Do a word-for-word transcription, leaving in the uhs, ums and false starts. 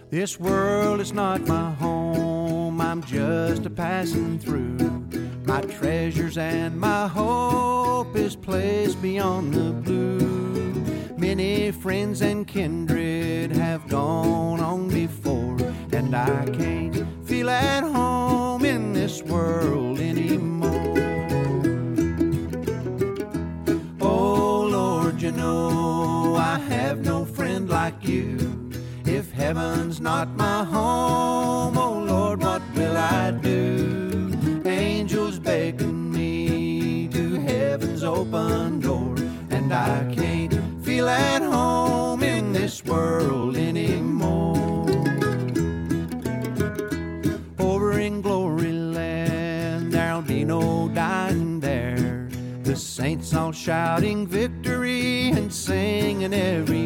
This world is not my home, I'm just a passing through. My treasures and my hope is placed beyond the blue. Many friends and kindred have gone on before, and I can't feel at home in this world anymore. Oh Lord, you know I have no friend like you. If heaven's not my home, oh Lord, what will I do? Angels beckon me to heaven's open door, and I can't feel at home in this world anymore. Over in glory land, there'll be no dying there. The saints all shouting victory and singing every